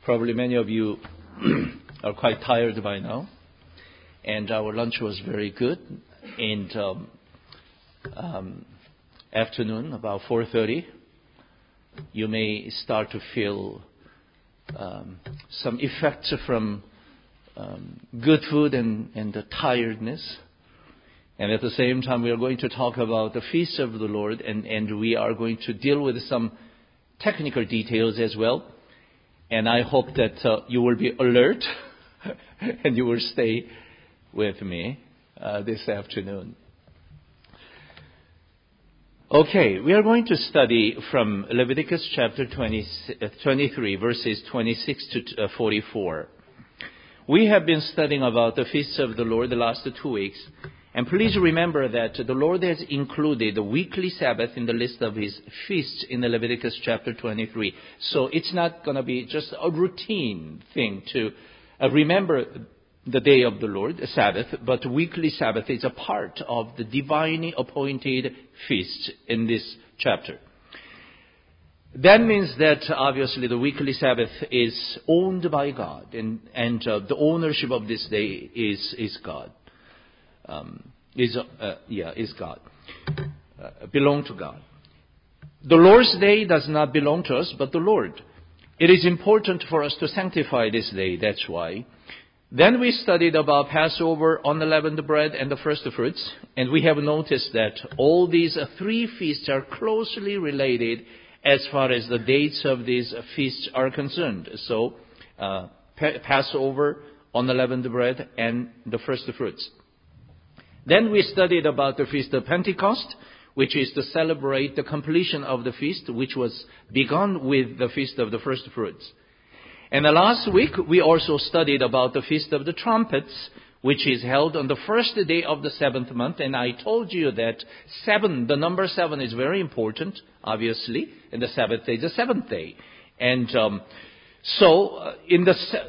Probably many of you are quite tired by now. And our lunch was very good. And afternoon, about 4:30, you may start to feel some effects from good food and the tiredness. And at the same time, we are going to talk about the feast of the Lord, and we are going to deal with some technical details as well. And I hope that you will be alert and you will stay with me this afternoon. Okay, we are going to study from Leviticus chapter 23, verses 26 to 44. We have been studying about the feasts of the Lord the last 2 weeks. And please remember that the Lord has included the weekly Sabbath in the list of His feasts in the Leviticus chapter 23. So it's not going to be just a routine thing to remember the day of the Lord, the Sabbath, but weekly Sabbath is a part of the divinely appointed feasts in this chapter. That means that obviously the weekly Sabbath is owned by God, and the ownership of this day is God. Is God. Belong to God. The Lord's day does not belong to us, but the Lord. It is important for us to sanctify this day, that's why. Then we studied about Passover, unleavened bread, and the first fruits, and we have noticed that all these three feasts are closely related as far as the dates of these feasts are concerned. So, Passover, unleavened bread, and the first fruits. Then we studied about the Feast of Pentecost, which is to celebrate the completion of the feast, which was begun with the Feast of the First Fruits. And last week, we also studied about the Feast of the Trumpets, which is held on the first day of the seventh month. And I told you that the number 7 is very important, obviously, and the Sabbath day is the seventh day. And in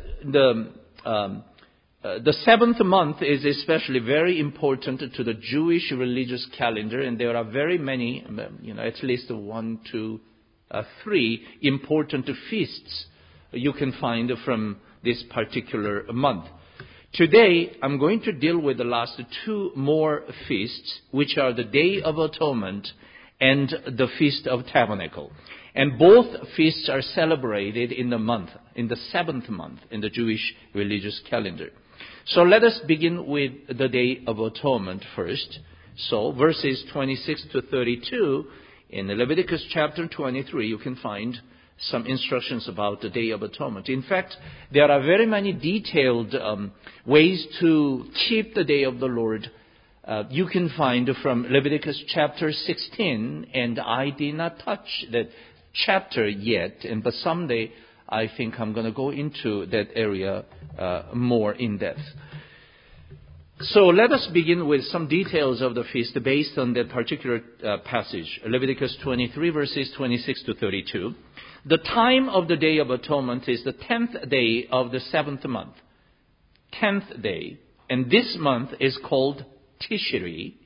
the seventh month is especially very important to the Jewish religious calendar, and there are very many, at least 1, 2, 3 important feasts you can find from this particular month. Today, I'm going to deal with the last 2 more feasts, which are the Day of Atonement and the Feast of Tabernacle. And both feasts are celebrated in the seventh month in the Jewish religious calendar. So let us begin with the Day of Atonement first. So verses 26 to 32 in Leviticus chapter 23, you can find some instructions about the Day of Atonement. In fact, there are very many detailed ways to keep the Day of the Lord. You can find from Leviticus chapter 16, and I did not touch that chapter yet, but someday I think I'm going to go into that area more in depth. So let us begin with some details of the feast based on that particular passage, Leviticus 23, verses 26 to 32. The time of the Day of Atonement is the 10th day of the 7th month. 10th day. And this month is called Tishri,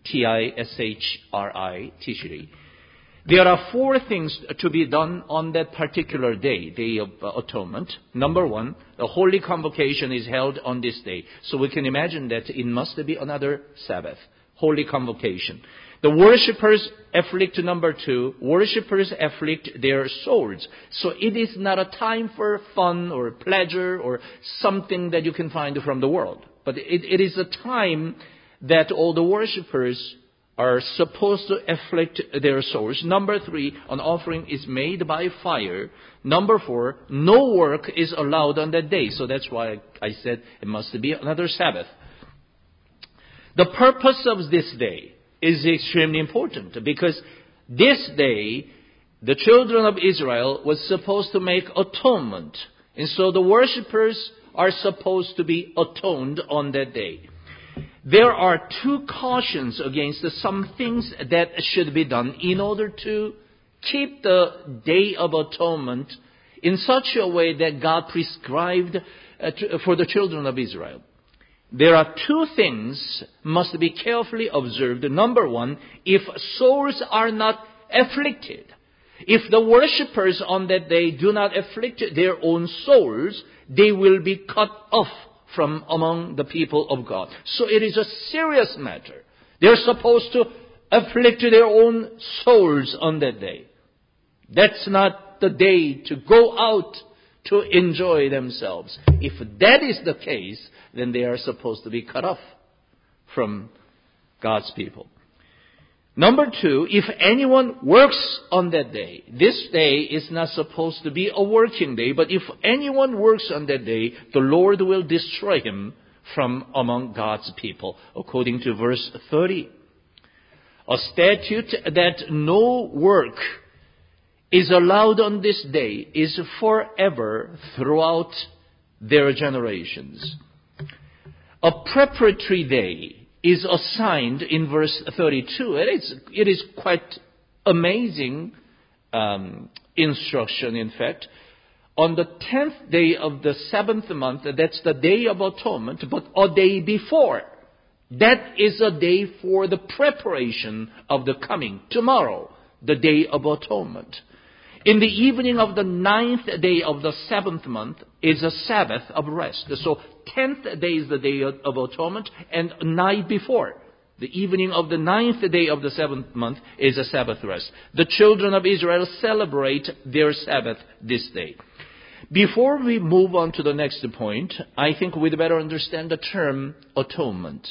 Tishri, Tishri. There are 4 things to be done on that particular day, Day of Atonement. Number 1, the Holy Convocation is held on this day. So we can imagine that it must be another Sabbath, Holy Convocation. The worshippers afflict, number 2, worshippers afflict their souls. So it is not a time for fun or pleasure or something that you can find from the world. But it is a time that all the worshippers are supposed to afflict their souls. Number 3, an offering is made by fire. Number 4, no work is allowed on that day. So that's why I said it must be another Sabbath. The purpose of this day is extremely important because this day the children of Israel was supposed to make atonement. And so the worshippers are supposed to be atoned on that day. There are 2 cautions against some things that should be done in order to keep the Day of Atonement in such a way that God prescribed for the children of Israel. There are 2 things must be carefully observed. Number 1, if souls are not afflicted, If the worshippers on that day do not afflict their own souls, they will be cut off from among the people of God. So it is a serious matter. They're supposed to afflict their own souls on that day. That's not the day to go out to enjoy themselves. If that is the case, then they are supposed to be cut off from God's people. Number two, if anyone works on that day, this day is not supposed to be a working day, but if anyone works on that day, the Lord will destroy him from among God's people, according to verse 30. A statute that no work is allowed on this day is forever throughout their generations. A preparatory day is assigned in verse 32. It is quite amazing instruction, in fact. On the 10th day of the 7th month, that's the Day of Atonement, but a day before, that is a day for the preparation of the coming, tomorrow, the Day of Atonement. In the evening of the 9th day of the 7th month is a Sabbath of rest. So 10th day is the Day of Atonement, and night before, the evening of the 9th day of the 7th month is a Sabbath rest. The children of Israel celebrate their Sabbath this day. Before we move on to the next point, I think we'd better understand the term atonement.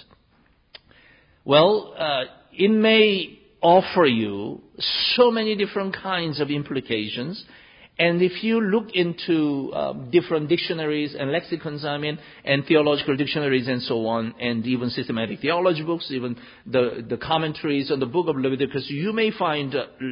Well, it may offer you so many different kinds of implications. And if you look into different dictionaries and lexicons, and theological dictionaries and so on, and even systematic theology books, even the commentaries on the book of Leviticus, you may find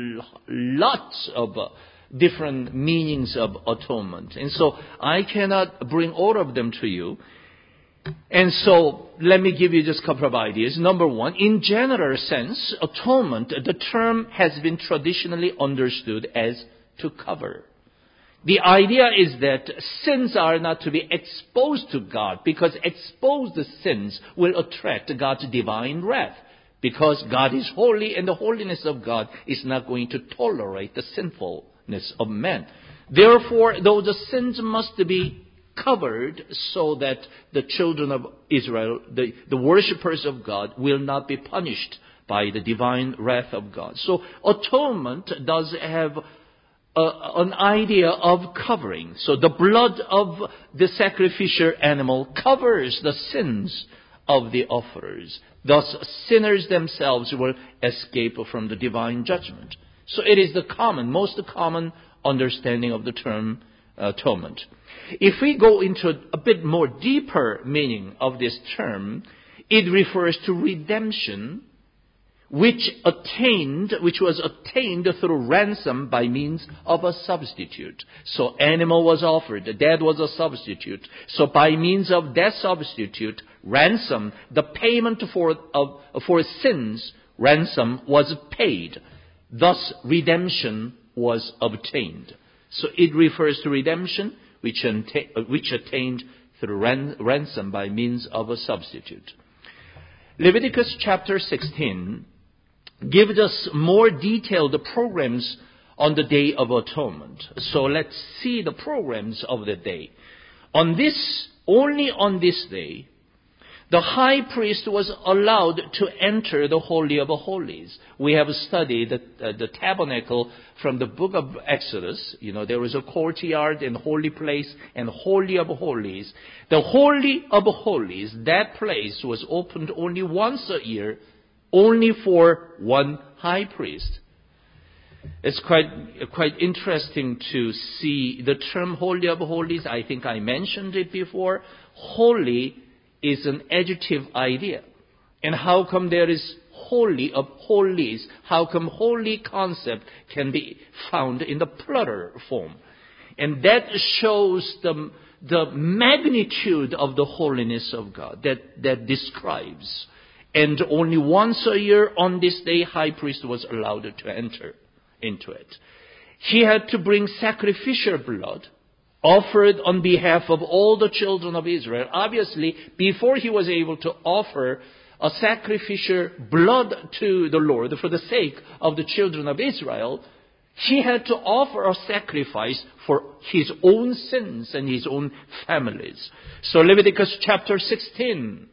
lots of different meanings of atonement. And so I cannot bring all of them to you. And so let me give you just a couple of ideas. Number one, in general sense, atonement, the term has been traditionally understood as to cover. The idea is that sins are not to be exposed to God, because exposed sins will attract God's divine wrath. Because God is holy, and the holiness of God is not going to tolerate the sinfulness of man. Therefore, those sins must be covered so that the children of Israel, the worshippers of God, will not be punished by the divine wrath of God. So atonement does have an idea of covering. So the blood of the sacrificial animal covers the sins of the offerers. Thus, sinners themselves will escape from the divine judgment. So it is the most common understanding of the term atonement. If we go into a bit more deeper meaning of this term, it refers to redemption, which was attained through ransom by means of a substitute. So animal was offered, that was a substitute. So by means of that substitute, ransom, the payment for sins, ransom was paid. Thus redemption was obtained. So it refers to redemption, which attained through ransom by means of a substitute. Leviticus chapter 16 gives us more detailed programs on the Day of Atonement. So let's see the programs of the day. Only on this day, the high priest was allowed to enter the Holy of Holies. We have studied the tabernacle from the book of Exodus. There was a courtyard and holy place and Holy of Holies. The Holy of Holies, that place was opened only once a year, only for one high priest. It's quite interesting to see the term Holy of Holies. I think I mentioned it before. Holy is an adjective idea. And how come there is Holy of Holies? How come holy concept can be found in the plural form? And that shows the magnitude of the holiness of God that describes. And only once a year on this day, high priest was allowed to enter into it. He had to bring sacrificial blood offered on behalf of all the children of Israel. Obviously, before he was able to offer a sacrificial blood to the Lord for the sake of the children of Israel, He had to offer a sacrifice for his own sins and his own families. So Leviticus chapter 16.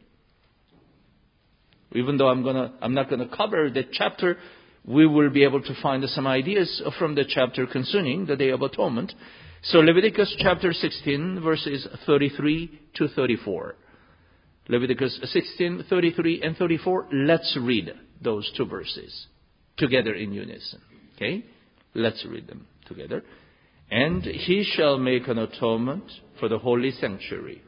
Even though I'm not gonna cover that chapter, we will be able to find some ideas from the chapter concerning the Day of Atonement. So Leviticus chapter 16, verses 33 to 34. Leviticus 16, 33 and 34. Let's read those two verses together in unison. Okay? Let's read them together. And he shall make an atonement for the holy sanctuary.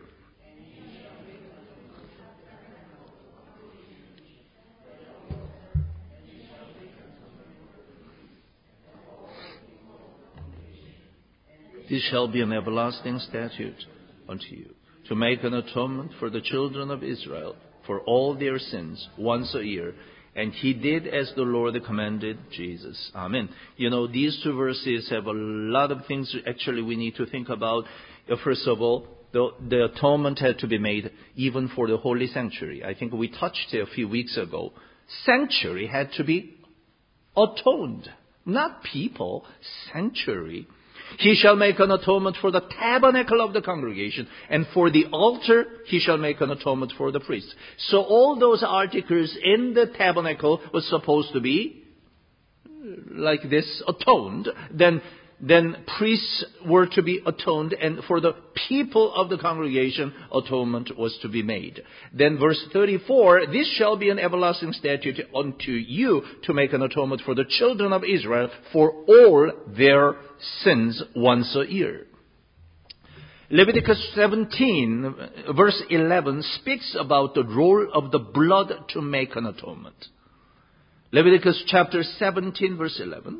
This shall be an everlasting statute unto you, to make an atonement for the children of Israel for all their sins once a year. And he did as the Lord commanded Jesus. Amen. You know, these two verses have a lot of things actually we need to think about. First of all, the atonement had to be made even for the holy sanctuary. I think we touched it a few weeks ago. Sanctuary had to be atoned. Not people, sanctuary. He shall make an atonement for the tabernacle of the congregation, and for the altar he shall make an atonement for the priest. So all those articles in the tabernacle was supposed to be like this, atoned. Then priests were to be atoned, and for the people of the congregation, atonement was to be made. Then verse 34, this shall be an everlasting statute unto you, to make an atonement for the children of Israel for all their sins once a year. Leviticus 17, verse 11, speaks about the role of the blood to make an atonement. Leviticus chapter 17, verse 11.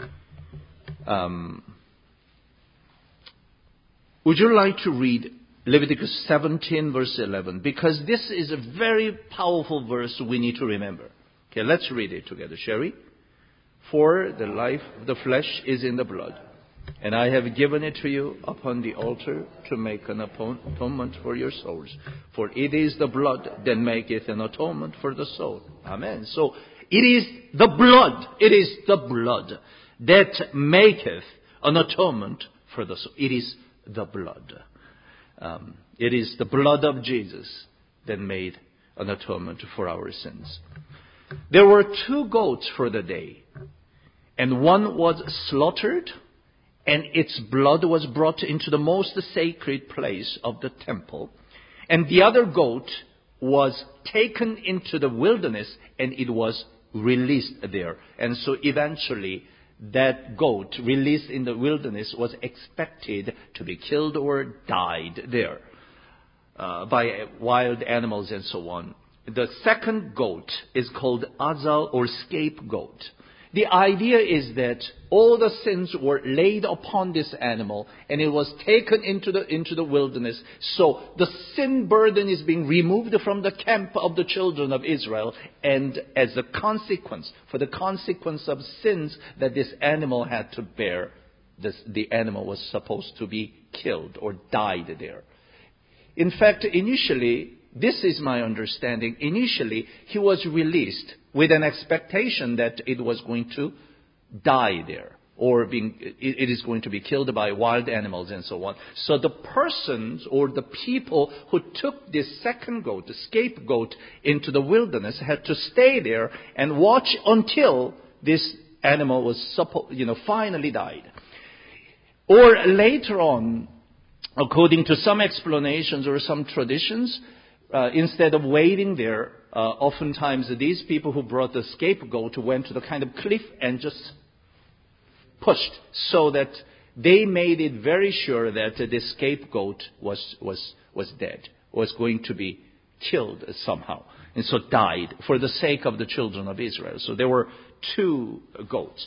Would you like to read Leviticus 17 verse 11? Because this is a very powerful verse we need to remember. Okay, let's read it together, shall we? For the life of the flesh is in the blood, and I have given it to you upon the altar to make an atonement for your souls. For it is the blood that maketh an atonement for the soul. Amen. So it is the blood. It is the blood that maketh an atonement for the soul. It is the blood. It is the blood of Jesus that made an atonement for our sins. There were 2 goats for the day, and one was slaughtered, and its blood was brought into the most sacred place of the temple, and the other goat was taken into the wilderness, and it was released there. And so eventually that goat released in the wilderness was expected to be killed or died there by wild animals and so on. The second goat is called Azal or scapegoat. The idea is that all the sins were laid upon this animal, and it was taken into the wilderness. So the sin burden is being removed from the camp of the children of Israel, and as a consequence, for the consequence of sins that this animal had to bear, the animal was supposed to be killed or died there. In fact, initially, this is my understanding, initially he was released with an expectation that it was going to die there, or it is going to be killed by wild animals and so on. So the persons or the people who took this second goat, the scapegoat, into the wilderness had to stay there and watch until this animal was finally died. Or later on, according to some explanations or some traditions, instead of waiting there, oftentimes these people who brought the scapegoat went to the kind of cliff and just pushed, so that they made it very sure that the scapegoat was dead, was going to be killed somehow, and so died for the sake of the children of Israel. So there were 2 goats.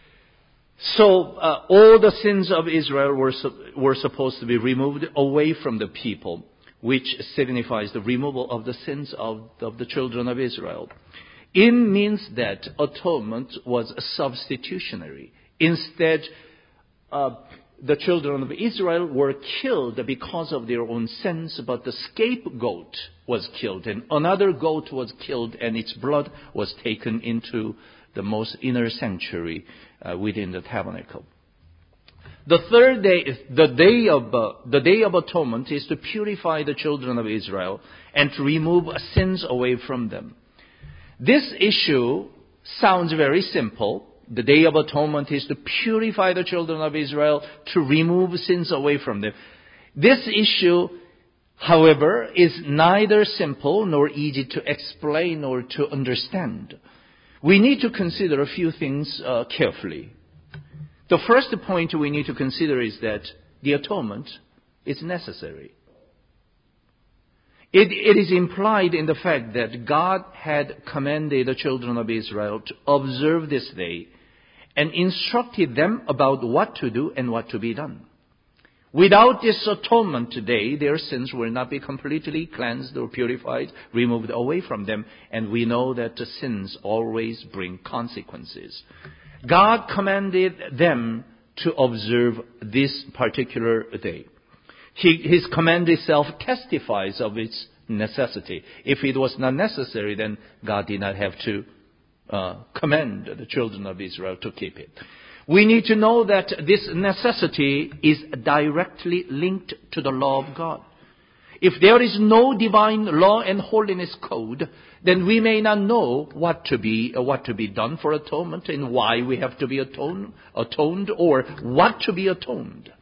So all the sins of Israel were supposed to be removed away from the people, which signifies the removal of the sins of the children of Israel. In means that atonement was substitutionary. Instead, the children of Israel were killed because of their own sins, but the scapegoat was killed, and another goat was killed, and its blood was taken into the most inner sanctuary within the tabernacle. The third day, the Day of Atonement, is to purify the children of Israel and to remove sins away from them. This issue sounds very simple. The Day of Atonement is to purify the children of Israel, to remove sins away from them. This issue, however, is neither simple nor easy to explain or to understand. We need to consider a few things carefully. The first point we need to consider is that the atonement is necessary. It is implied in the fact that God had commanded the children of Israel to observe this day and instructed them about what to do and what to be done. Without this atonement today, their sins will not be completely cleansed or purified, removed away from them, and we know that the sins always bring consequences. God commanded them to observe this particular day. His command itself testifies of its necessity. If it was not necessary, then God did not have to command the children of Israel to keep it. We need to know that this necessity is directly linked to the law of God. If there is no divine law and holiness code, then we may not know what to be done for atonement and why we have to be atoned or what to be atoned.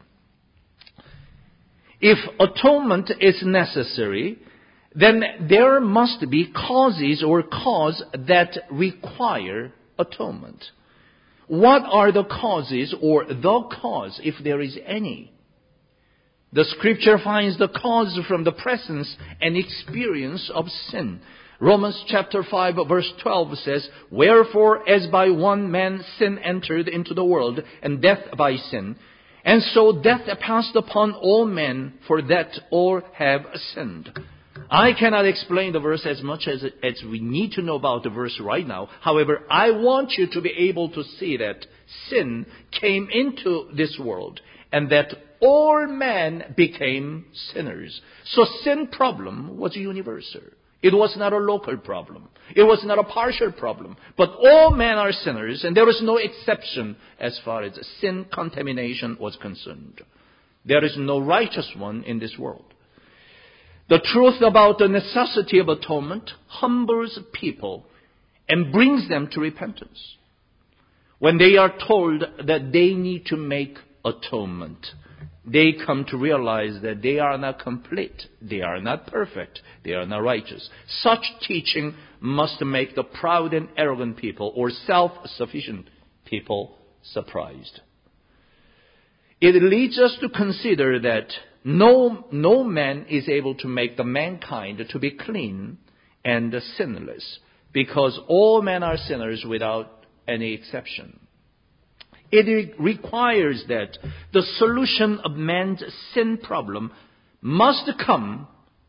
If atonement is necessary, then there must be causes or cause that require atonement. What are the causes or the cause, if there is any? The Scripture finds the cause from the presence and experience of sin. Romans chapter 5 verse 12 says, "Wherefore as by one man sin entered into the world, and death by sin, and so death passed upon all men, for that all have sinned." I cannot explain the verse as much as we need to know about the verse right now. However, I want you to be able to see that sin came into this world and that all men became sinners. So sin problem was universal. It was not a local problem. It was not a partial problem. But all men are sinners, and there is no exception as far as sin contamination was concerned. There is no righteous one in this world. The truth about the necessity of atonement humbles people and brings them to repentance. When they are told that they need to make atonement, they come to realize that they are not complete, they are not perfect, they are not righteous. Such teaching must make the proud and arrogant people or self-sufficient people surprised. It leads us to consider that no man is able to make the mankind to be clean and sinless, because all men are sinners without any exception. It requires that the solution of man's sin problem must come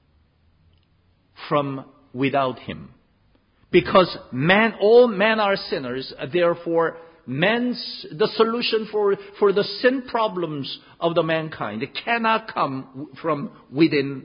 from without him. Because all men are sinners, therefore the solution for the sin problems of the mankind cannot come from within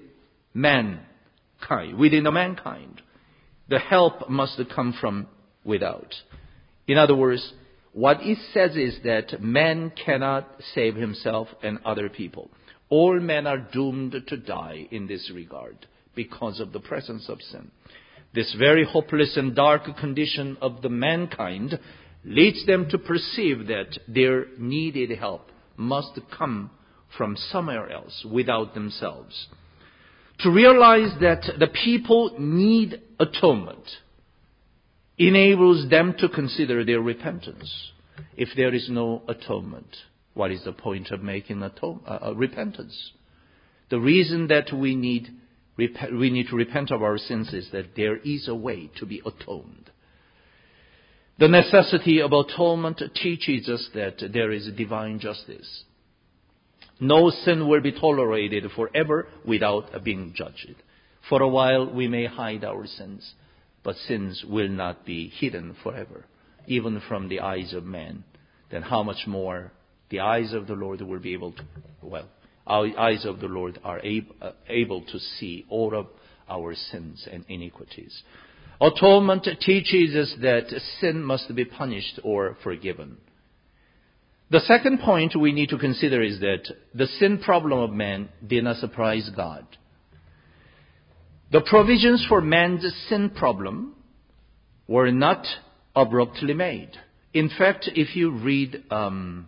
the mankind. The help must come from without. In other words, what it says is that man cannot save himself and other people. All men are doomed to die in this regard because of the presence of sin. This very hopeless and dark condition of the mankind leads them to perceive that their needed help must come from somewhere else without themselves. To realize that the people need atonement enables them to consider their repentance. If there is no atonement, what is the point of making repentance? The reason that we need to repent of our sins is that there is a way to be atoned. The necessity of atonement teaches us that there is divine justice. No sin will be tolerated forever without being judged. For a while we may hide our sins, but sins will not be hidden forever, even from the eyes of man. Then how much more the eyes of the Lord will be able to, our eyes of the Lord are able to see all of our sins and iniquities. Atonement teaches us that sin must be punished or forgiven. The second point we need to consider is that the sin problem of man did not surprise God. The provisions for man's sin problem were not abruptly made. In fact, if you read, 1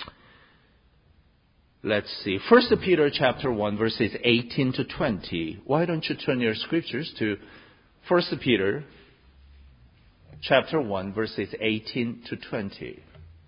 Peter chapter 1, verses 18 to 20. Why don't you turn your scriptures to 1 Peter chapter 1, verses 18 to 20.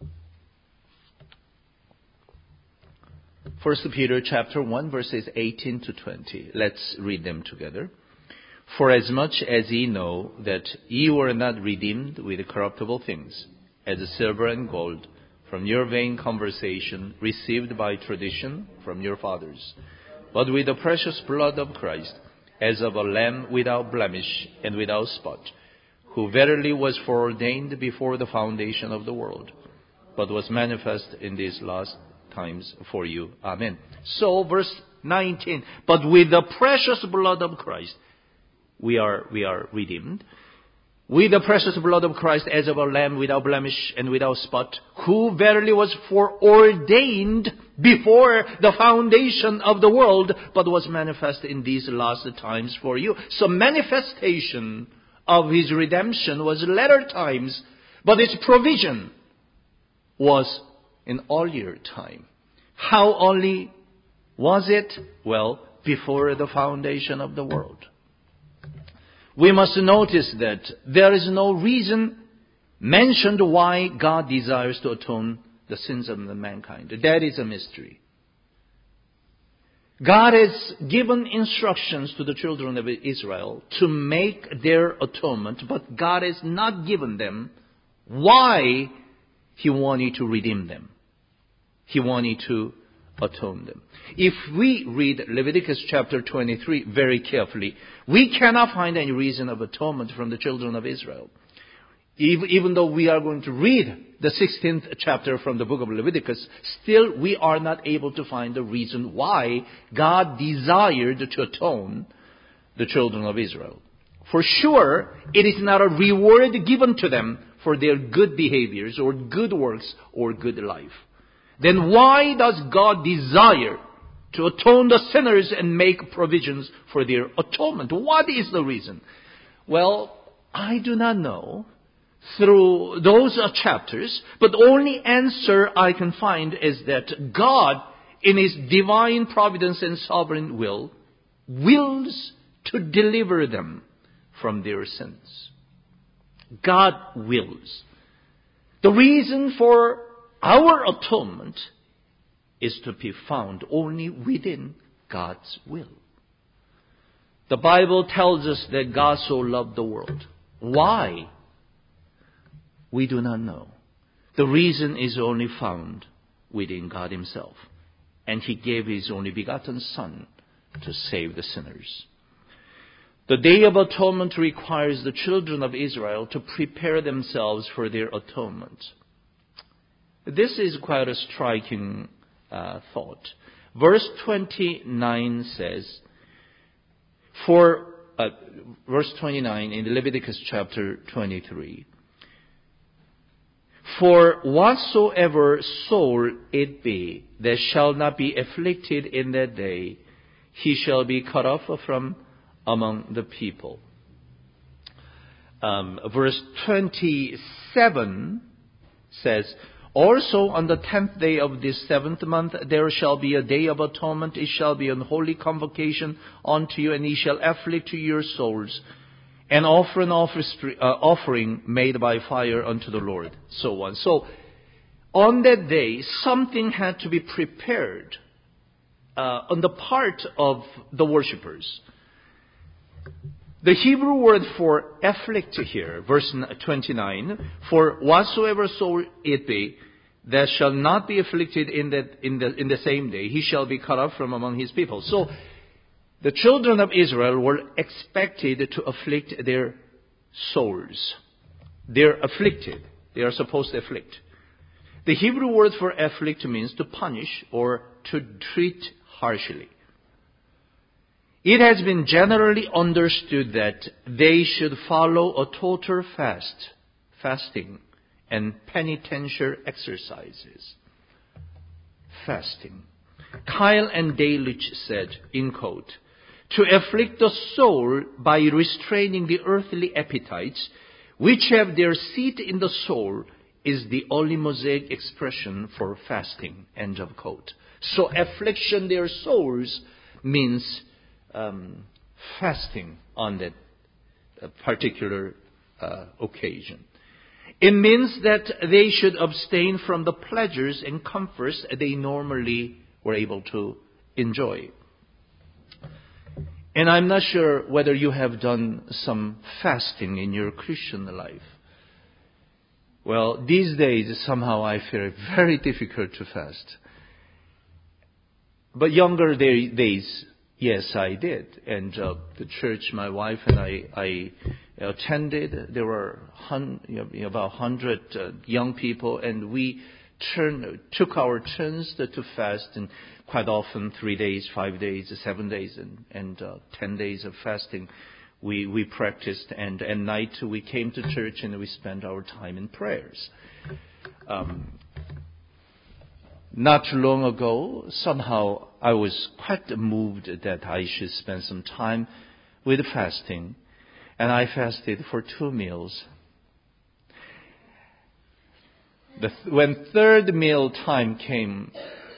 1 Peter chapter 1, verses 18 to 20. Let's read them together. For as much as ye know that ye were not redeemed with corruptible things, as silver and gold, from your vain conversation received by tradition from your fathers, but with the precious blood of Christ, as of a lamb without blemish and without spot, who verily was foreordained before the foundation of the world, but was manifest in these last times for you. Amen. So, verse 19, but with the precious blood of Christ, we are redeemed. With the precious blood of Christ, as of a lamb without blemish and without spot, who verily was foreordained before the foundation of the world, but was manifest in these last times for you. So manifestation of His redemption was latter times, but its provision was in earlier time. How only was it? Well, before the foundation of the world. We must notice that there is no reason mentioned why God desires to atone the sins of mankind. That is a mystery. God has given instructions to the children of Israel to make their atonement, but God has not given them why He wanted to redeem them. He wanted to atone them. If we read Leviticus chapter 23 very carefully, we cannot find any reason of atonement from the children of Israel. Even though we are going to read the 16th chapter from the book of Leviticus, still we are not able to find the reason why God desired to atone the children of Israel. For sure, it is not a reward given to them for their good behaviors or good works or good life. Then why does God desire to atone the sinners and make provisions for their atonement? What is the reason? Well, I do not know through those chapters, but the only answer I can find is that God, in His divine providence and sovereign will, wills to deliver them from their sins. God wills. The reason for our atonement is to be found only within God's will. The Bible tells us that God so loved the world. Why? We do not know. The reason is only found within God Himself. And He gave His only begotten Son to save the sinners. The Day of Atonement requires the children of Israel to prepare themselves for their atonement. This is quite a striking thought. Verse 29 says, verse 29 in Leviticus chapter 23, for whatsoever soul it be that shall not be afflicted in that day, he shall be cut off from among the people. Verse 27 says, also on the 10th day of this 7th month there shall be a day of atonement. It shall be an holy convocation unto you, and ye shall afflict to your souls, and offer an offering made by fire unto the Lord. So on. So on that day, something had to be prepared on the part of the worshippers. The Hebrew word for afflict here, verse 29, for whatsoever soul it be that shall not be afflicted in the same day, he shall be cut off from among his people. So the children of Israel were expected to afflict their souls. They're afflicted. They are supposed to afflict. The Hebrew word for afflict means to punish or to treat harshly. It has been generally understood that they should follow a total fasting, and penitential exercises. Fasting. Kyle and Delitzsch said, in quote, "To afflict the soul by restraining the earthly appetites, which have their seat in the soul, is the only Mosaic expression for fasting." End of quote. So affliction their souls means fasting on that particular occasion. It means that they should abstain from the pleasures and comforts they normally were able to enjoy. And I'm not sure whether you have done some fasting in your Christian life. Well, these days somehow I feel it very difficult to fast. But younger days, yes, I did. And the church my wife and I attended, there were about 100 young people, and we took our turns to fast, and quite often 3 days, 5 days, 7 days, and 10 days of fasting we practiced. And at night we came to church and we spent our time in prayers. Not too long ago, somehow I was quite moved that I should spend some time with fasting. And I fasted for 2 meals. When third meal time came,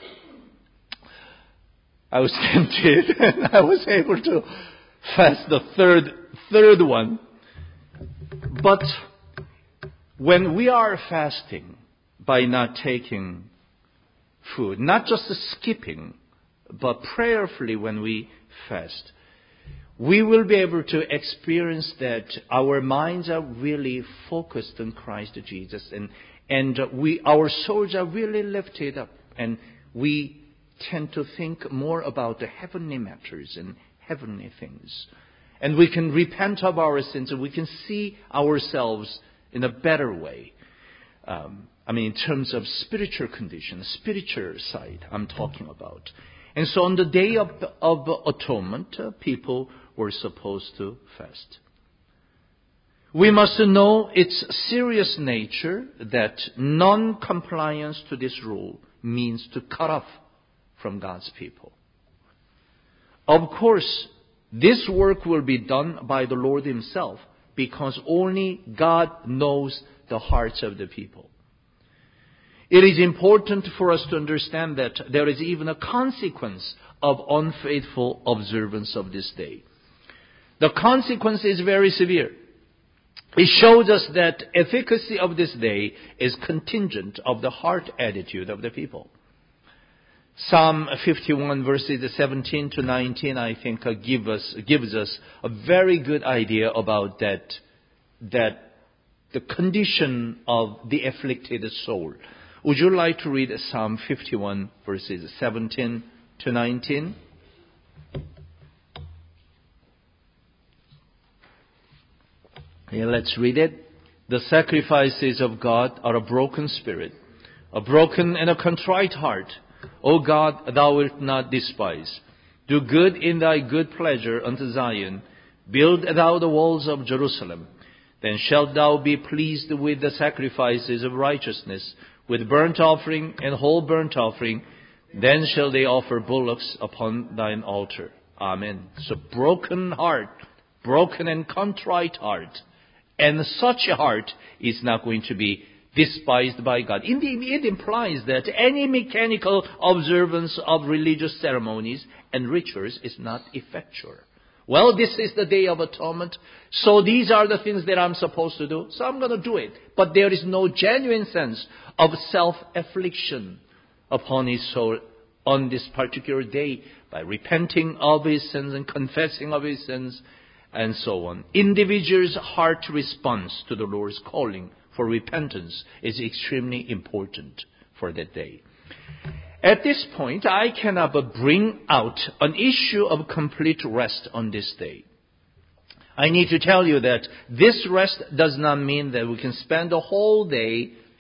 I was tempted and I was able to fast the third one. But when we are fasting by not taking food, not just skipping, but prayerfully when we fast, we will be able to experience that our minds are really focused on Christ Jesus, and our souls are really lifted up, and we tend to think more about the heavenly matters and heavenly things. And we can repent of our sins, and we can see ourselves in a better way. In terms of spiritual condition, spiritual side I'm talking about. And so on the Day of Atonement, people were supposed to fast. We must know its serious nature, that non-compliance to this rule means to cut off from God's people. Of course, this work will be done by the Lord Himself, because only God knows the hearts of the people. It is important for us to understand that there is even a consequence of unfaithful observance of this day. The consequence is very severe. It shows us that efficacy of this day is contingent of the heart attitude of the people. Psalm 51 verses 17 to 19, I think, gives us a very good idea about that the condition of the afflicted soul. Would you like to read Psalm 51 verses 17 to 19? Yeah, let's read it. "The sacrifices of God are a broken spirit, a broken and a contrite heart. O God, thou wilt not despise. Do good in thy good pleasure unto Zion. Build thou the walls of Jerusalem. Then shalt thou be pleased with the sacrifices of righteousness, with burnt offering and whole burnt offering. Then shall they offer bullocks upon thine altar." Amen. So broken heart, broken and contrite heart. And such a heart is not going to be despised by God. Indeed, it implies that any mechanical observance of religious ceremonies and rituals is not effectual. Well, this is the Day of Atonement, so these are the things that I'm supposed to do, so I'm going to do it. But there is no genuine sense of self-affliction upon his soul on this particular day by repenting of his sins and confessing of his sins and so on. Individual's heart response to the Lord's calling for repentance is extremely important for that day. At this point, I cannot but bring out an issue of complete rest on this day. I need to tell you that this rest does not mean that we can spend the whole day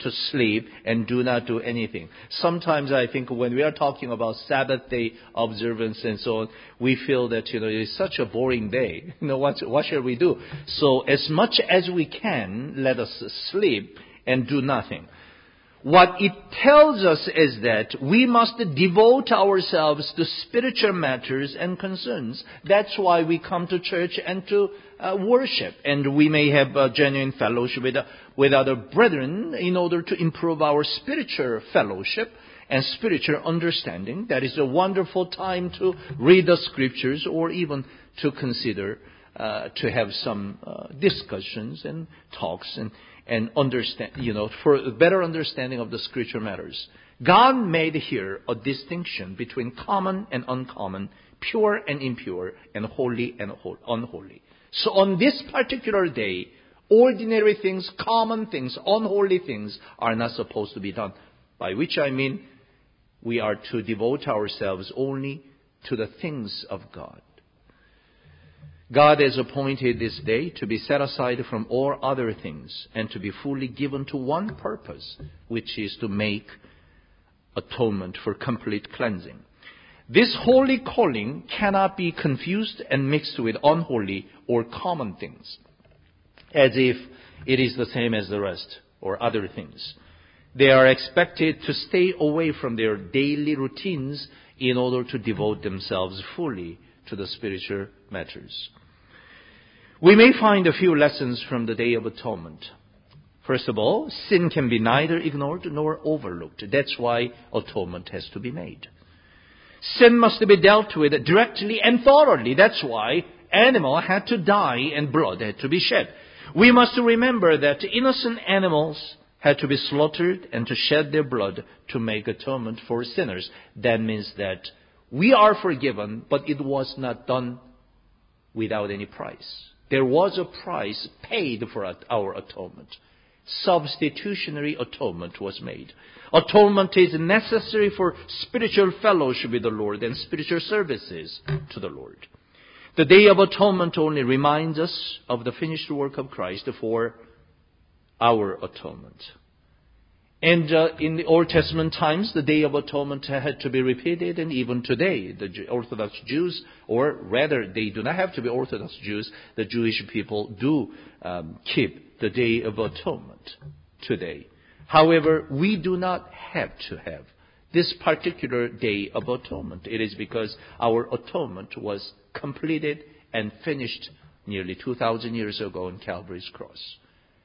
to sleep and do not do anything. Sometimes I think when we are talking about Sabbath day observance and so on, we feel that, it's such a boring day. What shall we do? So as much as we can, let us sleep and do nothing. What it tells us is that we must devote ourselves to spiritual matters and concerns. That's why we come to church and to worship. And we may have a genuine fellowship with other brethren in order to improve our spiritual fellowship and spiritual understanding. That is a wonderful time to read the scriptures or even to consider, to have some discussions and talks and understand, for a better understanding of the spiritual matters. God made here a distinction between common and uncommon, pure and impure, and holy and unholy. So on this particular day, ordinary things, common things, unholy things are not supposed to be done. By which I mean, we are to devote ourselves only to the things of God. God has appointed this day to be set aside from all other things and to be fully given to one purpose, which is to make atonement for complete cleansing. This holy calling cannot be confused and mixed with unholy or common things, as if it is the same as the rest or other things. They are expected to stay away from their daily routines in order to devote themselves fully to the spiritual matters. We may find a few lessons from the Day of Atonement. First of all, sin can be neither ignored nor overlooked. That's why atonement has to be made. Sin must be dealt with directly and thoroughly. That's why animal had to die and blood had to be shed. We must remember that innocent animals had to be slaughtered and to shed their blood to make atonement for sinners. That means that we are forgiven, but it was not done without any price. There was a price paid for our atonement. Substitutionary atonement was made. Atonement is necessary for spiritual fellowship with the Lord and spiritual services to the Lord. The Day of Atonement only reminds us of the finished work of Christ for our atonement. And in the Old Testament times, the Day of Atonement had to be repeated, and even today, the Orthodox Jews, or rather, they do not have to be Orthodox Jews, the Jewish people do keep the Day of Atonement today. However, we do not have to have this particular Day of Atonement. It is because our atonement was completed and finished nearly 2,000 years ago on Calvary's cross.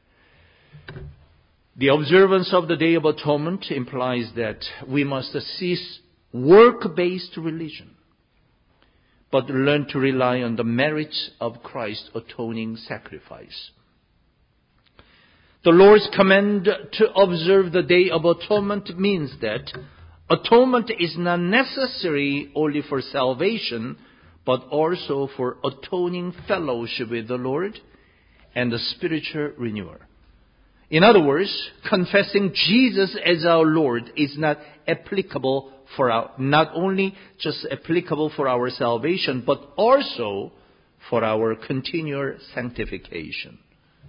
The observance of the Day of Atonement implies that we must cease work-based religion, but learn to rely on the merits of Christ's atoning sacrifice. The Lord's command to observe the Day of Atonement means that atonement is not necessary only for salvation, but also for atoning fellowship with the Lord and the spiritual renewal. In other words, confessing Jesus as our Lord is not applicable not only just applicable for our salvation, but also for our continual sanctification.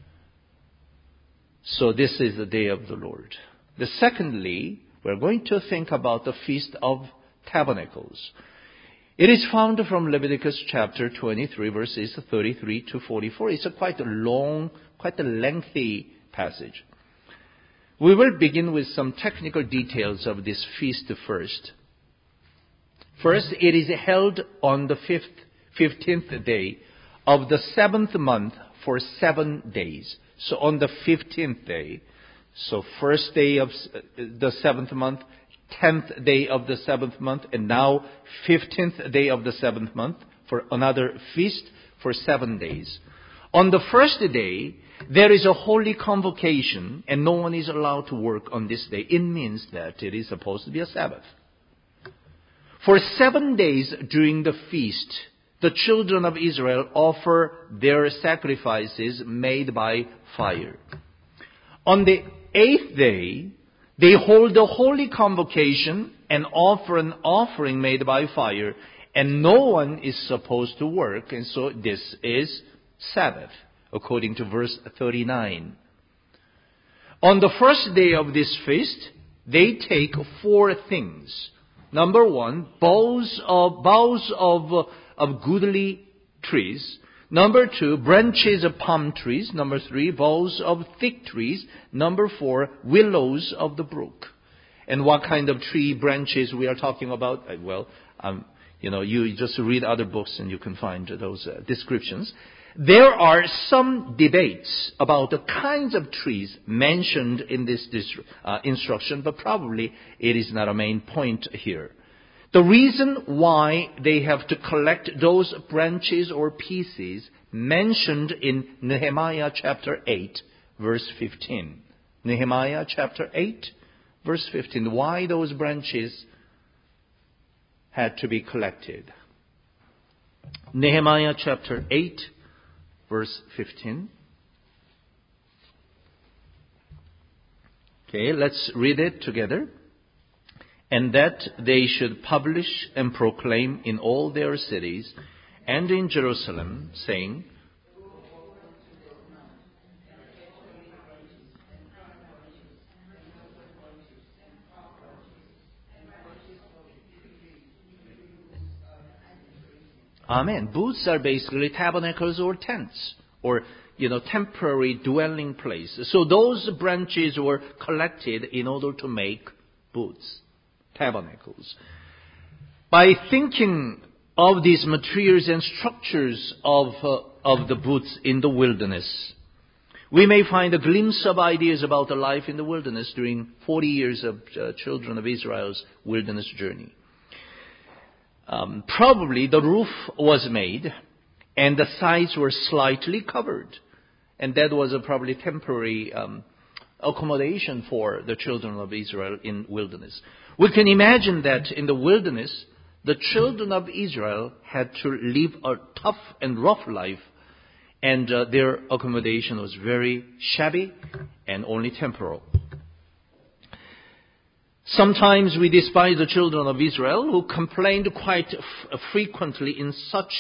So this is the Day of the Lord. Secondly, we're going to think about the Feast of Tabernacles. It is found from Leviticus chapter 23, verses 33 to 44. It's quite a lengthy passage. We will begin with some technical details of this feast first. First, it is held on the 15th day of the 7th month for 7 days. So on the 15th day, so first day of the 7th month, 10th day of the 7th month, and now 15th day of the 7th month for another feast for 7 days. On the first day, there is a holy convocation and no one is allowed to work on this day. It means that it is supposed to be a Sabbath. For 7 days during the feast, the children of Israel offer their sacrifices made by fire. On the 8th day, they hold a holy convocation and offer an offering made by fire, and no one is supposed to work, and so this is Sabbath, according to verse 39. On the first day of this feast, they take 4 things. Number 1, boughs of goodly trees. Number 2, branches of palm trees. Number 3, boughs of thick trees. Number 4, willows of the brook. And what kind of tree branches we are talking about? You just read other books and you can find those descriptions. There are some debates about the kinds of trees mentioned in this instruction, but probably it is not a main point here. The reason why they have to collect those branches or pieces mentioned in Nehemiah chapter 8, verse 15. Nehemiah chapter 8, verse 15. Why those branches had to be collected. Nehemiah chapter 8, verse 15. Okay, let's read it together. And that they should publish and proclaim in all their cities and in Jerusalem, saying, Amen. Booths are basically tabernacles or tents, or temporary dwelling places. So those branches were collected in order to make booths, tabernacles. By thinking of these materials and structures of the booths in the wilderness, we may find a glimpse of ideas about the life in the wilderness during 40 years of children of Israel's wilderness journey. Probably the roof was made and the sides were slightly covered. And that was a probably temporary accommodation for the children of Israel in wilderness. We can imagine that in the wilderness, the children of Israel had to live a tough and rough life, and their accommodation was very shabby and only temporal. Sometimes we despise the children of Israel who complained quite frequently in such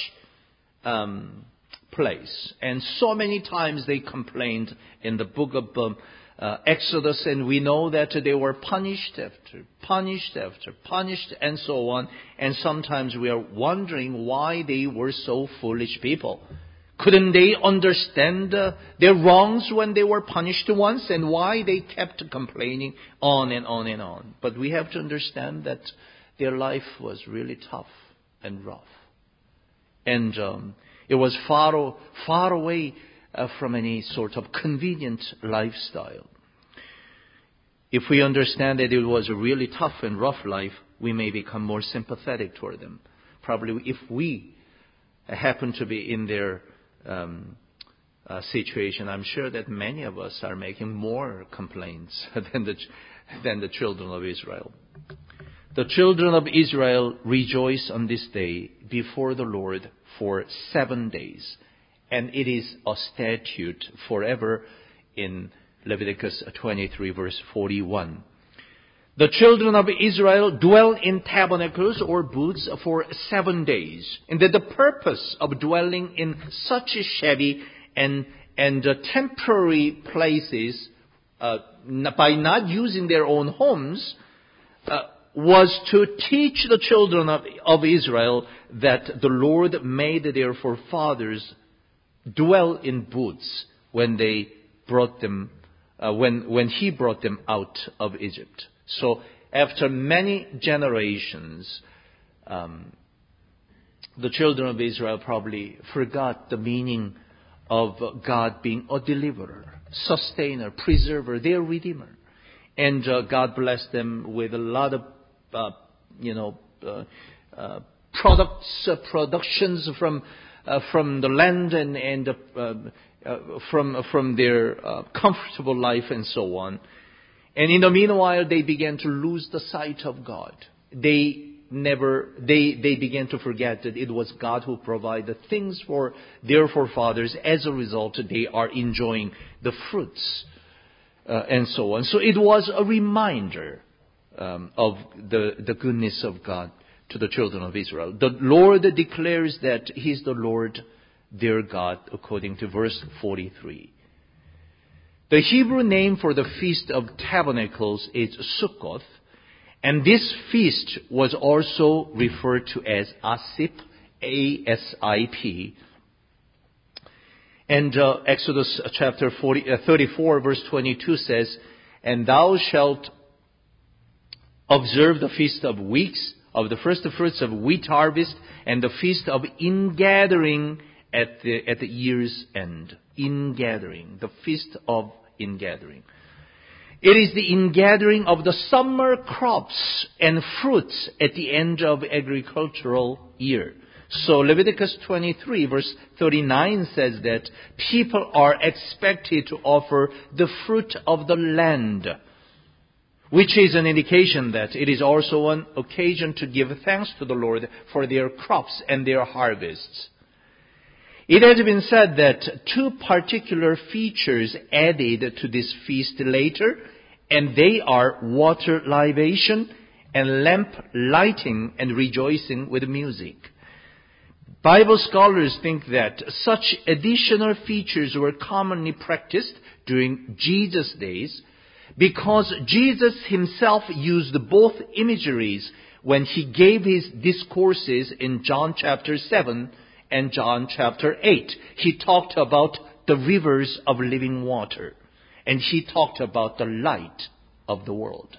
place. And so many times they complained in the book of Exodus, and we know that they were punished after punished after punished and so on. And sometimes we are wondering why they were so foolish people. Couldn't they understand their wrongs when they were punished once, and why they kept complaining on and on and on? But we have to understand that their life was really tough and rough. And it was far away from any sort of convenient lifestyle. If we understand that it was a really tough and rough life, we may become more sympathetic toward them. Probably if we happen to be in their situation, I'm sure that many of us are making more complaints than the children of Israel. The children of Israel rejoice on this day before the Lord for 7 days. And it is a statute forever in Leviticus 23 verse 41. The children of Israel dwell in tabernacles or booths for 7 days. And that the purpose of dwelling in such shabby and temporary places, by not using their own homes, was to teach the children of Israel that the Lord made their forefathers dwell in booths when they brought them, when He brought them out of Egypt. So after many generations, the children of Israel probably forgot the meaning of God being a deliverer, sustainer, preserver, their redeemer. And God blessed them with a lot of, productions from the land and from their comfortable life and so on. And in the meanwhile, they began to lose the sight of God. They began to forget that it was God who provided things for their forefathers. As a result, they are enjoying the fruits and so on. So it was a reminder of the goodness of God to the children of Israel. The Lord declares that He's the Lord, their God, according to verse 43. The Hebrew name for the Feast of Tabernacles is Sukkoth, and this feast was also referred to as Asip, A-S-I-P. And Exodus chapter 34 verse 22 says, "And thou shalt observe the feast of weeks, of the first fruits of wheat harvest, and the feast of ingathering at the year's end." Ingathering, the feast of ingathering. It is the ingathering of the summer crops and fruits at the end of agricultural year. So Leviticus 23 verse 39 says that people are expected to offer the fruit of the land, which is an indication that it is also an occasion to give thanks to the Lord for their crops and their harvests. It has been said that two particular features added to this feast later, and they are water libation and lamp lighting and rejoicing with music. Bible scholars think that such additional features were commonly practiced during Jesus' days because Jesus himself used both imageries when he gave his discourses in John chapter 7 and John chapter 8. He talked about the rivers of living water, and he talked about the light of the world.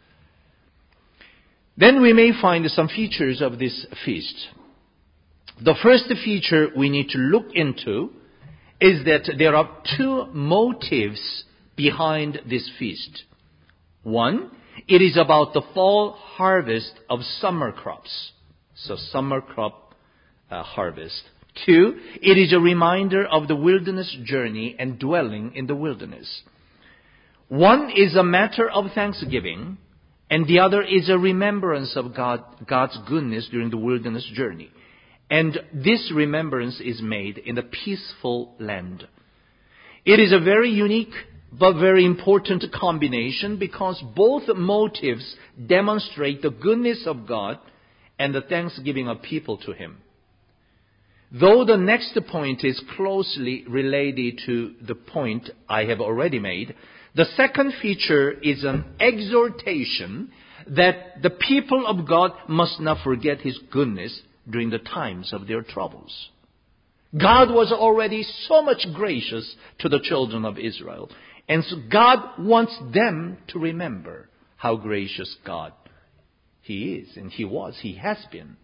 Then we may find some features of this feast. The first feature we need to look into is that there are two motives behind this feast. One, it is about the fall harvest of summer crops. So summer crop harvest. Two, it is a reminder of the wilderness journey and dwelling in the wilderness. One is a matter of thanksgiving, and the other is a remembrance of God's goodness during the wilderness journey. And this remembrance is made in a peaceful land. It is a very unique but very important combination because both motives demonstrate the goodness of God and the thanksgiving of people to Him. Though the next point is closely related to the point I have already made, the second feature is an exhortation that the people of God must not forget His goodness during the times of their troubles. God was already so much gracious to the children of Israel. And so God wants them to remember how gracious God He is. And He was. He has been.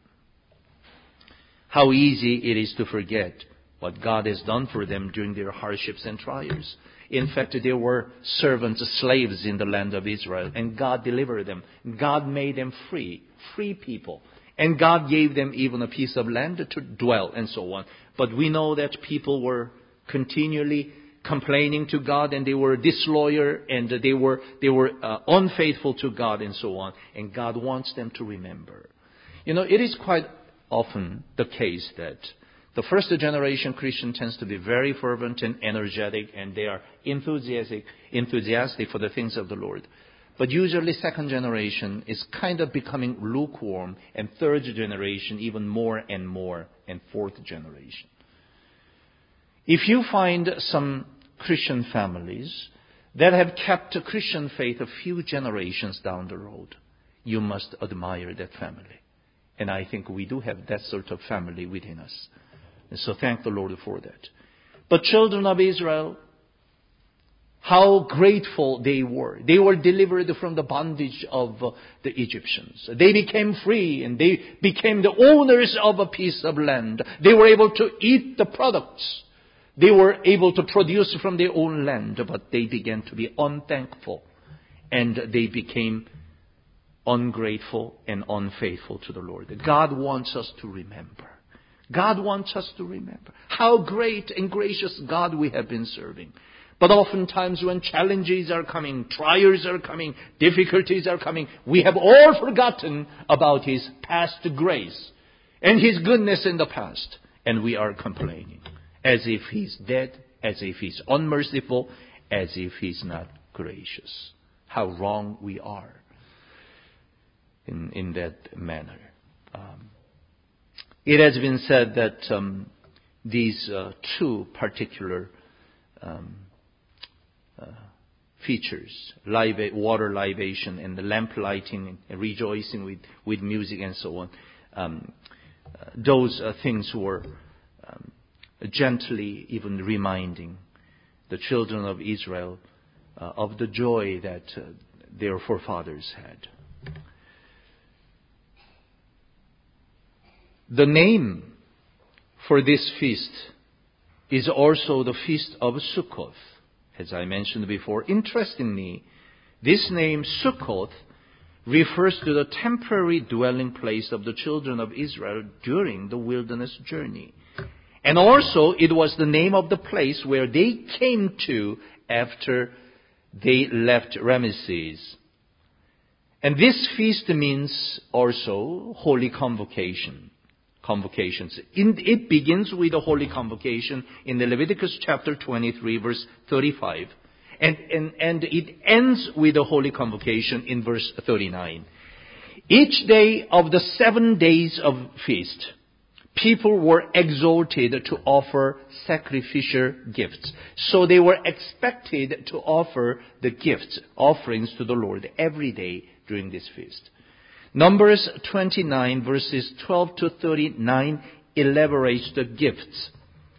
How easy it is to forget what God has done for them during their hardships and trials. In fact, there were servants, slaves in the land of Israel. And God delivered them. God made them free people. And God gave them even a piece of land to dwell and so on. But we know that people were continually complaining to God, and they were disloyal, and they were unfaithful to God and so on. And God wants them to remember. You know, it is quite often the case that the first generation Christian tends to be very fervent and energetic, and they are enthusiastic for the things of the Lord. But usually second generation is kind of becoming lukewarm, and third generation even more, and fourth generation. If you find some Christian families that have kept a Christian faith a few generations down the road, you must admire that family. And I think we do have that sort of family within us. And so thank the Lord for that. But children of Israel, how grateful they were. They were delivered from the bondage of the Egyptians. They became free, and they became the owners of a piece of land. They were able to eat the products. They were able to produce from their own land, but they began to be unthankful. And they became ungrateful and unfaithful to the Lord. God wants us to remember. God wants us to remember how great and gracious God we have been serving. But oftentimes when challenges are coming, trials are coming, difficulties are coming, we have all forgotten about His past grace and His goodness in the past. And we are complaining as if He's dead, as if He's unmerciful, as if He's not gracious. How wrong we are in that manner. It has been said that these two particular features, water libation and the lamp lighting and rejoicing with music and so on. Those things were gently even reminding the children of Israel of the joy that their forefathers had. The name for this feast is also the Feast of Sukkoth, as I mentioned before. Interestingly, this name Sukkoth refers to the temporary dwelling place of the children of Israel during the wilderness journey. And also, it was the name of the place where they came to after they left Ramesses. And this feast means also Holy Convocation. Convocations. It begins with a Holy Convocation in the Leviticus chapter 23, verse 35. And it ends with a Holy Convocation in verse 39. Each day of the 7 days of feast, people were exhorted to offer sacrificial gifts. So they were expected to offer the gifts, offerings to the Lord every day during this feast. Numbers 29 verses 12 to 39 elaborates the gifts.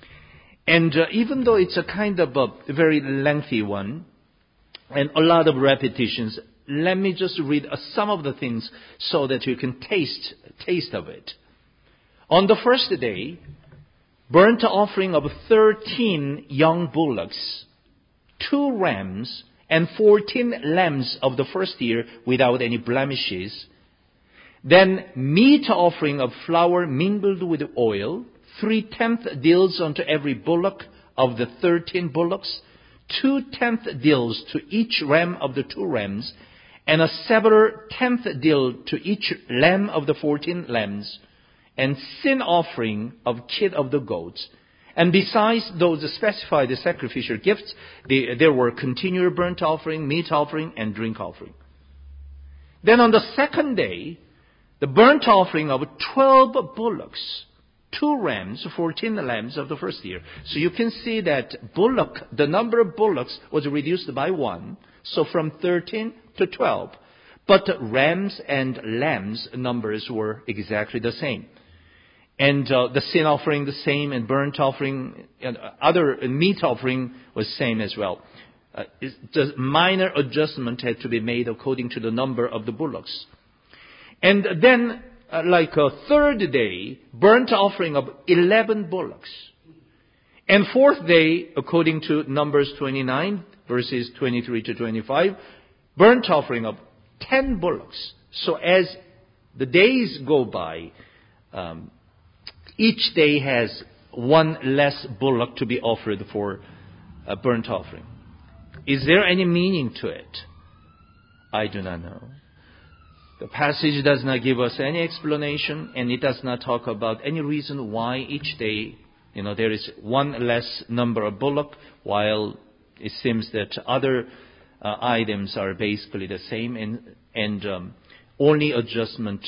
And even though it's a kind of a very lengthy one and a lot of repetitions, let me just read some of the things so that you can taste of it. On the first day, burnt offering of 13 young bullocks, 2 rams, and 14 lambs of the first year without any blemishes. Then meat offering of flour mingled with oil, 3/10 deals unto every bullock of the 13 bullocks, 2/10 deals to each ram of the 2 rams, and a several 10th deal to each lamb of the 14 lambs, and sin offering of kid of the goats. And besides those specified sacrificial gifts, there were continual burnt offering, meat offering, and drink offering. Then on the second day, the burnt offering of 12 bullocks, 2 rams, 14 lambs of the first year. So you can see that the number of bullocks was reduced by 1, so from 13 to 12. But rams and lambs numbers were exactly the same. And the sin offering the same, and burnt offering and other meat offering was same as well. The minor adjustment had to be made according to the number of the bullocks. And then, like a third day, burnt offering of 11 bullocks. And fourth day, according to Numbers 29, verses 23 to 25, burnt offering of 10 bullocks. So as the days go by, each day has 1 less bullock to be offered for a burnt offering. Is there any meaning to it? I do not know. The passage does not give us any explanation, and it does not talk about any reason why each day, there is 1 less number of bullock, while it seems that other items are basically the same, and only adjustments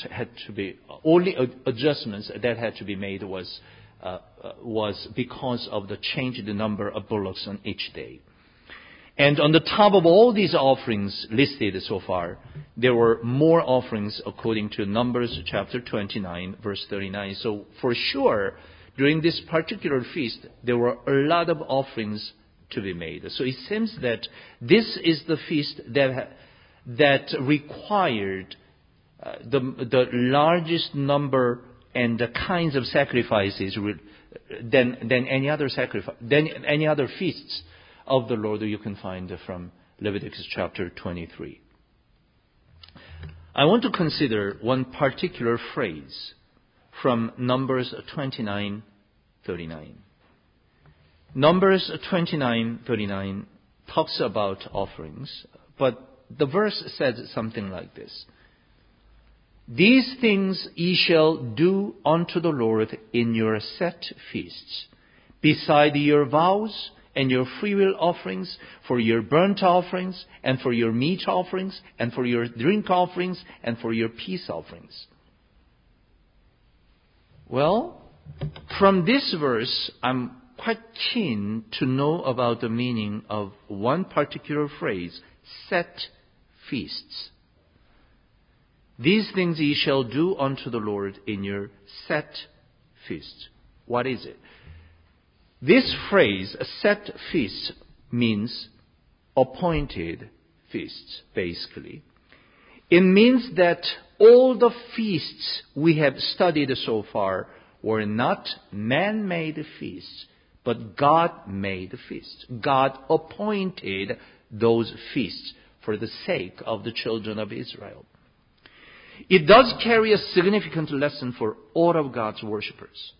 that had to be made was because of the change in the number of bullocks on each day. And on the top of all these offerings listed so far, there were more offerings according to Numbers chapter 29, verse 39. So for sure, during this particular feast, there were a lot of offerings to be made. So it seems that this is the feast that required the largest number and the kinds of sacrifices than any other feasts of the Lord you can find from Leviticus chapter 23. I want to consider one particular phrase from Numbers 29:39. Numbers 29:39 talks about offerings, but the verse says something like this. These things ye shall do unto the Lord in your set feasts, beside your vows and your freewill offerings, for your burnt offerings, and for your meat offerings, and for your drink offerings, and for your peace offerings. Well, from this verse, I'm quite keen to know about the meaning of one particular phrase, set feasts. These things ye shall do unto the Lord in your set feasts. What is it? This phrase, set feasts, means appointed feasts, basically. It means that all the feasts we have studied so far were not man-made feasts, but God-made feasts. God appointed those feasts for the sake of the children of Israel. It does carry a significant lesson for all of God's worshippers.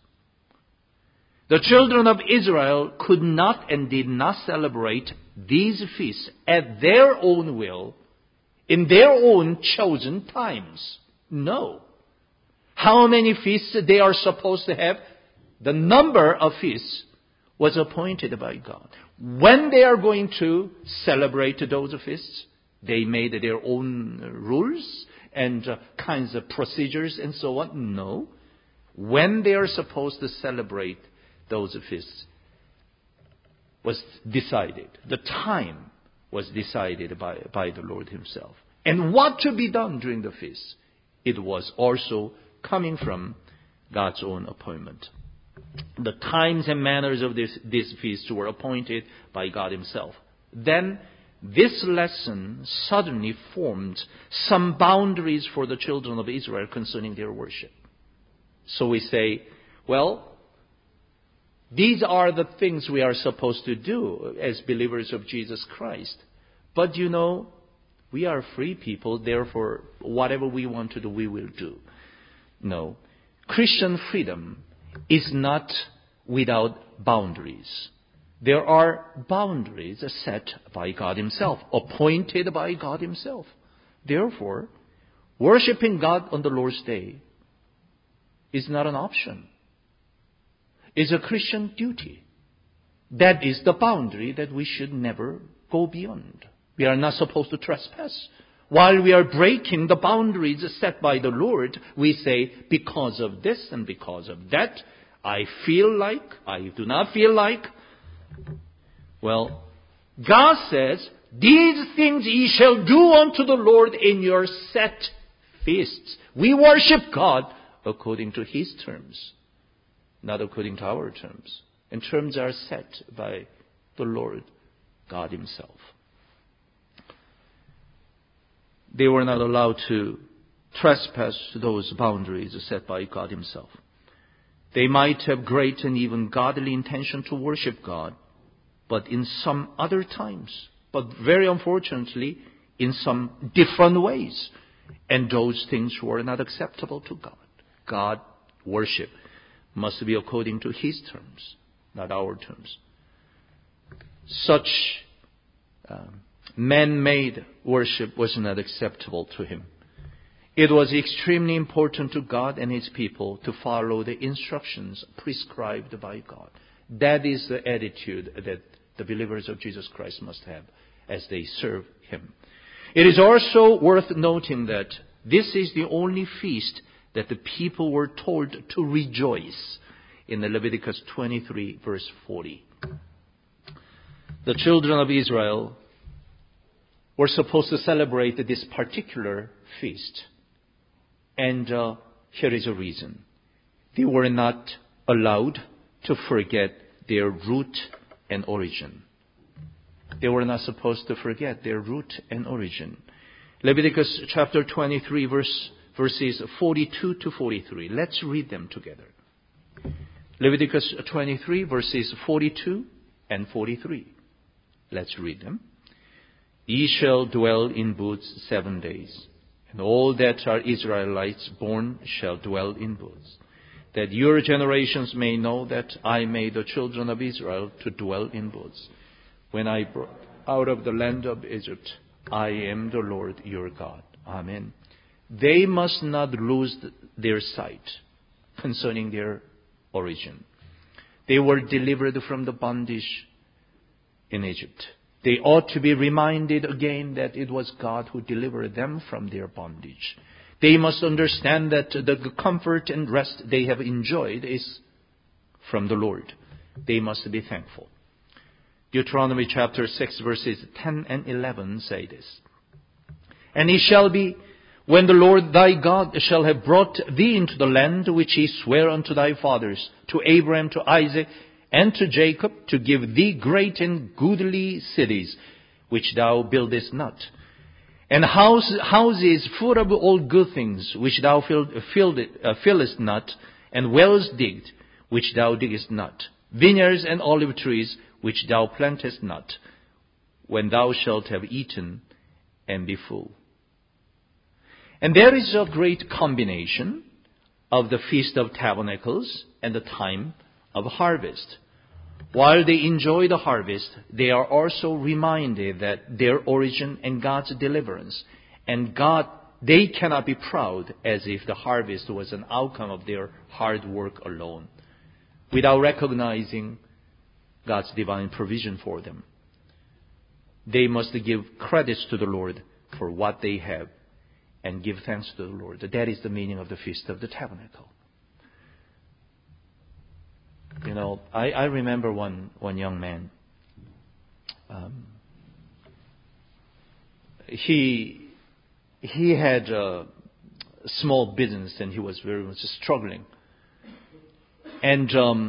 The children of Israel could not and did not celebrate these feasts at their own will, in their own chosen times. No. How many feasts they are supposed to have? The number of feasts was appointed by God. When they are going to celebrate those feasts, they made their own rules and kinds of procedures and so on. No. When they are supposed to celebrate those feasts was decided. The time was decided by the Lord Himself. And what to be done during the feast, it was also coming from God's own appointment. The times and manners of this feast were appointed by God Himself. Then this lesson suddenly formed some boundaries for the children of Israel concerning their worship. So we say, well, these are the things we are supposed to do as believers of Jesus Christ. But you know, we are free people, therefore whatever we want to do, we will do. No. Christian freedom is not without boundaries. There are boundaries set by God Himself, appointed by God Himself. Therefore, worshiping God on the Lord's Day is not an option. It's a Christian duty. That is the boundary that we should never go beyond. We are not supposed to trespass. While we are breaking the boundaries set by the Lord, we say, because of this and because of that, I feel like, I do not feel like. Well, God says, these things ye shall do unto the Lord in your set feasts. We worship God according to His terms, not according to our terms. And terms are set by the Lord God Himself. They were not allowed to trespass those boundaries set by God Himself. They might have great and even godly intention to worship God, but in some other times, but very unfortunately, in some different ways. And those things were not acceptable to God. God worship must be according to His terms, not our terms. Such man-made worship was not acceptable to Him. It was extremely important to God and His people to follow the instructions prescribed by God. That is the attitude that the believers of Jesus Christ must have as they serve Him. It is also worth noting that this is the only feast that the people were told to rejoice in Leviticus 23 verse 40. The children of Israel were supposed to celebrate this particular feast. And here is a reason. They were not allowed to forget their root and origin. They were not supposed to forget their root and origin. Leviticus chapter 23 verses 42 to 43. Let's read them together. Leviticus 23 verses 42 and 43. Let's read them. Ye shall dwell in booths 7 days, and all that are Israelites born shall dwell in booths, that your generations may know that I made the children of Israel to dwell in booths. When I brought out of the land of Egypt, I am the Lord your God. Amen. They must not lose their sight concerning their origin. They were delivered from the bondage in Egypt. They ought to be reminded again that it was God who delivered them from their bondage. They must understand that the comfort and rest they have enjoyed is from the Lord. They must be thankful. Deuteronomy chapter 6 verses 10 and 11 say this. And it shall be, when the Lord thy God shall have brought thee into the land which he sware unto thy fathers, to Abraham, to Isaac, and to Jacob, to give thee great and goodly cities, which thou buildest not, and houses full of all good things, which thou fillest not, and wells digged, which thou diggest not, vineyards and olive trees, which thou plantest not, when thou shalt have eaten and be full. And there is a great combination of the Feast of Tabernacles and the time of harvest. While they enjoy the harvest, they are also reminded that their origin and God's deliverance, and they cannot be proud as if the harvest was an outcome of their hard work alone, without recognizing God's divine provision for them. They must give credits to the Lord for what they have and give thanks to the Lord. That is the meaning of the Feast of the Tabernacle. You know, I remember one young man. He had a small business and he was very much struggling. And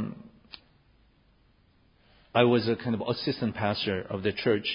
I was a kind of assistant pastor of the church.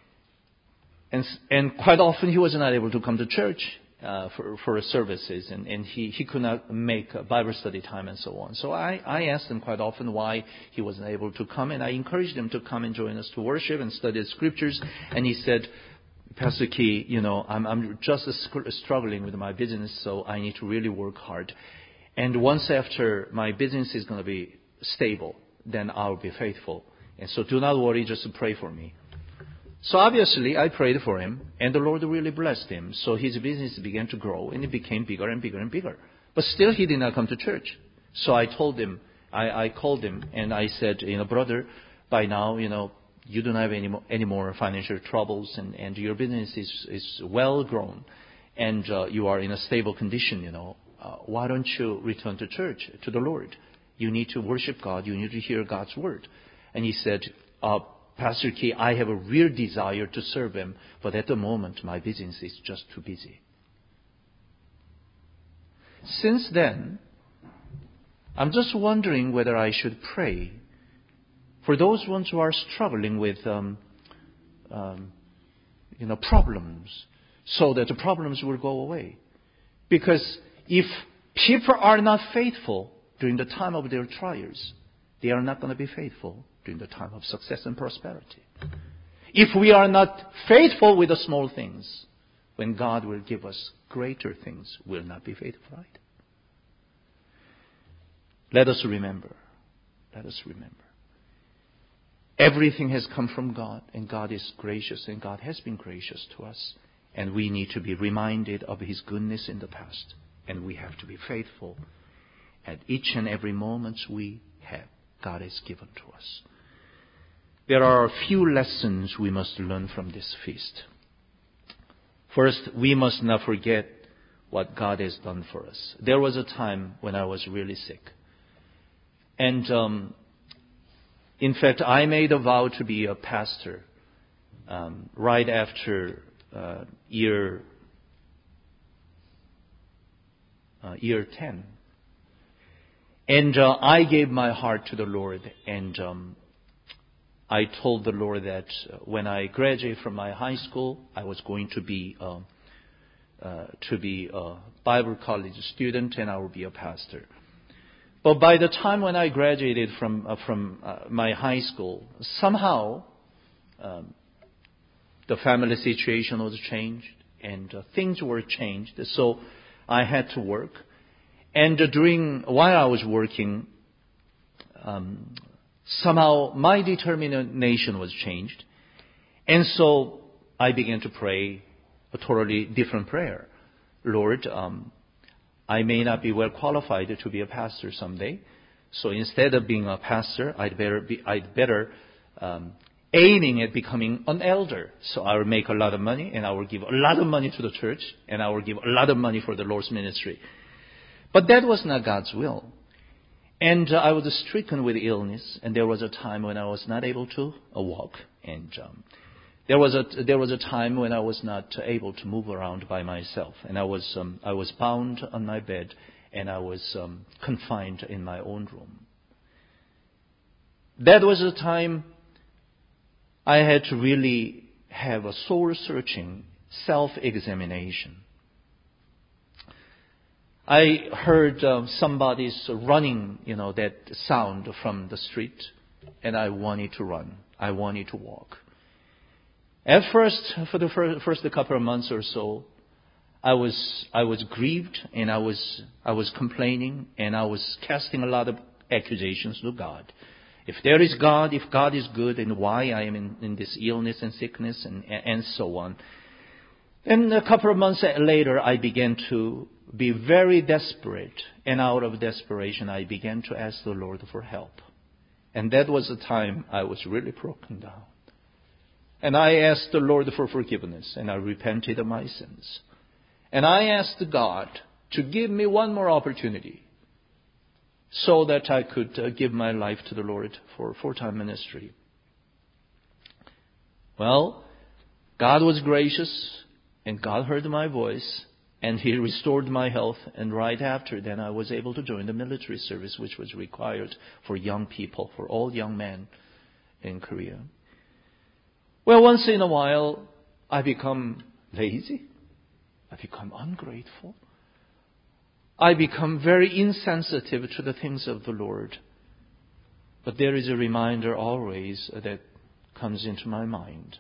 And quite often he was not able to come to church for services, and he could not make a Bible study time and so on. So I asked him quite often why he wasn't able to come, and I encouraged him to come and join us to worship and study the scriptures. And he said, Pastor Key, you know, I'm just struggling with my business, so I need to really work hard. And once after my business is going to be stable, then I'll be faithful. And so do not worry, just pray for me. So obviously, I prayed for him, and the Lord really blessed him. So his business began to grow, and it became bigger and bigger and bigger. But still, he did not come to church. So I told him, I called him, and I said, you know, brother, by now, you know, you don't have any more financial troubles, and your business is well grown, and you are in a stable condition, you know. Why don't you return to church, to the Lord? You need to worship God. You need to hear God's word. And he said, Pastor Key, I have a real desire to serve him, but at the moment my business is just too busy. Since then, I'm just wondering whether I should pray for those ones who are struggling with problems, so that the problems will go away. Because if people are not faithful during the time of their trials, they are not going to be faithful during the time of success and prosperity. If we are not faithful with the small things, when God will give us greater things, we'll not be faithful, right? Let us remember. Let us remember. Everything has come from God, and God is gracious, and God has been gracious to us. And we need to be reminded of His goodness in the past. And we have to be faithful at each and every moment we have. God has given to us. There are a few lessons we must learn from this feast. First, we must not forget what God has done for us. There was a time when I was really sick. And in fact, I made a vow to be a pastor right after year 10. And I gave my heart to the Lord, and I told the Lord that when I graduate from my high school, I was going to be a Bible college student, and I would be a pastor. But by the time when I graduated from my high school, somehow the family situation was changed, and things were changed. So I had to work. And while I was working, somehow my determination was changed. And so I began to pray a totally different prayer. Lord, I may not be well qualified to be a pastor someday. So instead of being a pastor, I'd better aiming at becoming an elder. So I will make a lot of money, and I will give a lot of money to the church, and I will give a lot of money for the Lord's ministry. But that was not God's will. And I was stricken with illness, and there was a time when I was not able to walk, and there was a time when I was not able to move around by myself, and I was bound on my bed, and I was confined in my own room. That was a time I had to really have a soul-searching self-examination. I heard somebody's running, that sound from the street, and I wanted to run. I wanted to walk. At first, for the first couple of months or so, I was grieved, and I was complaining, and I was casting a lot of accusations to God. If there is God, if God is good, and why I am in this illness and sickness and so on. And a couple of months later, I began to be very desperate. And out of desperation, I began to ask the Lord for help. And that was the time I was really broken down. And I asked the Lord for forgiveness, and I repented of my sins. And I asked God to give me one more opportunity so that I could give my life to the Lord for full-time ministry. Well, God was gracious, and God heard my voice, and He restored my health. And right after then, I was able to join the military service, which was required for young people, for all young men in Korea. Well, once in a while, I become lazy. I become ungrateful. I become very insensitive to the things of the Lord. But there is a reminder always that comes into my mind.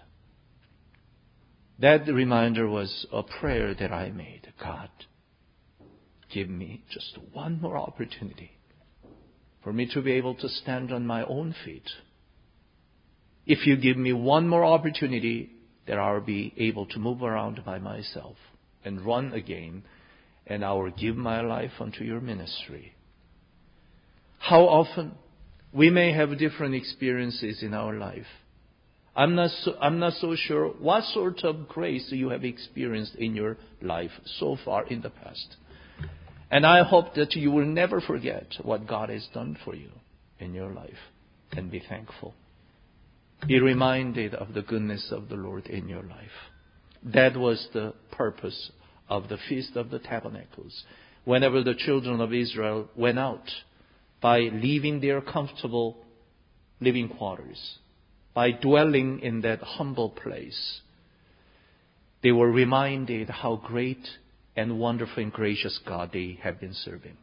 That reminder was a prayer that I made. God, give me just one more opportunity for me to be able to stand on my own feet. If you give me one more opportunity, that I'll be able to move around by myself and run again, and I will give my life unto your ministry. How often we may have different experiences in our life. I'm not so sure what sort of grace you have experienced in your life so far in the past. And I hope that you will never forget what God has done for you in your life, and be thankful. Be reminded of the goodness of the Lord in your life. That was the purpose of the Feast of the Tabernacles. Whenever the children of Israel went out, by leaving their comfortable living quarters, by dwelling in that humble place, they were reminded how great and wonderful and gracious God they have been serving.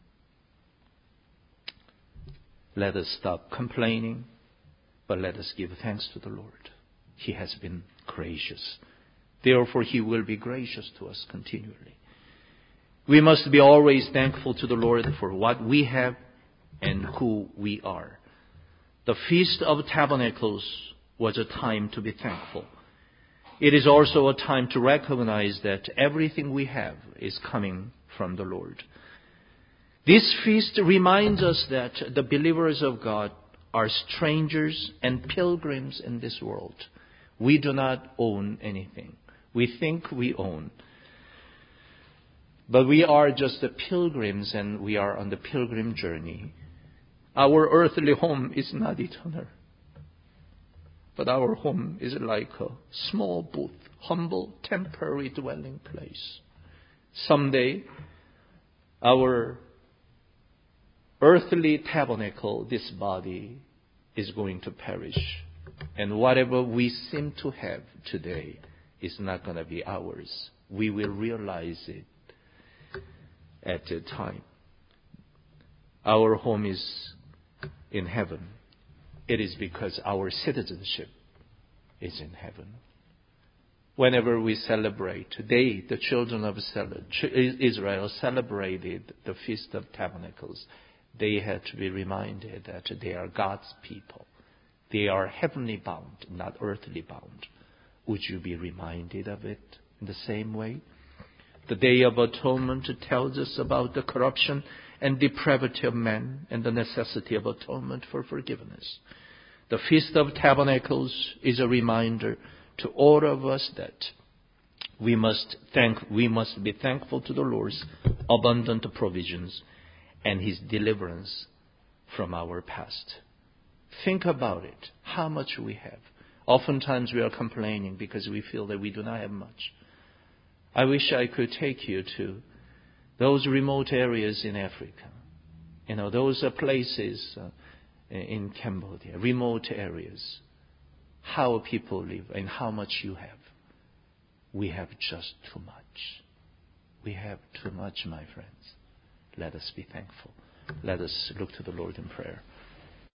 Let us stop complaining, but let us give thanks to the Lord. He has been gracious. Therefore, He will be gracious to us continually. We must be always thankful to the Lord for what we have and who we are. The Feast of Tabernacles was a time to be thankful. It is also a time to recognize that everything we have is coming from the Lord. This feast reminds us that the believers of God are strangers and pilgrims in this world. We do not own anything. We think we own. But we are just the pilgrims, and we are on the pilgrim journey. Our earthly home is not eternal. But our home is like a small booth, humble, temporary dwelling place. Someday, our earthly tabernacle, this body, is going to perish. And whatever we seem to have today is not going to be ours. We will realize it at the time. Our home is in heaven. It is because our citizenship is in heaven. Whenever we celebrate, today the children of Israel celebrated the Feast of Tabernacles. They had to be reminded that they are God's people. They are heavenly bound, not earthly bound. Would you be reminded of it in the same way? The Day of Atonement tells us about the corruption and depravity of man and the necessity of atonement for forgiveness. The Feast of Tabernacles is a reminder to all of us that we must be thankful to the Lord's abundant provisions and His deliverance from our past. Think about it, how much we have. Oftentimes we are complaining because we feel that we do not have much. I wish I could take you to those remote areas in Africa. Those are places in Cambodia, remote areas. How people live and how much you have. We have just too much. We have too much, my friends. Let us be thankful. Let us look to the Lord in prayer.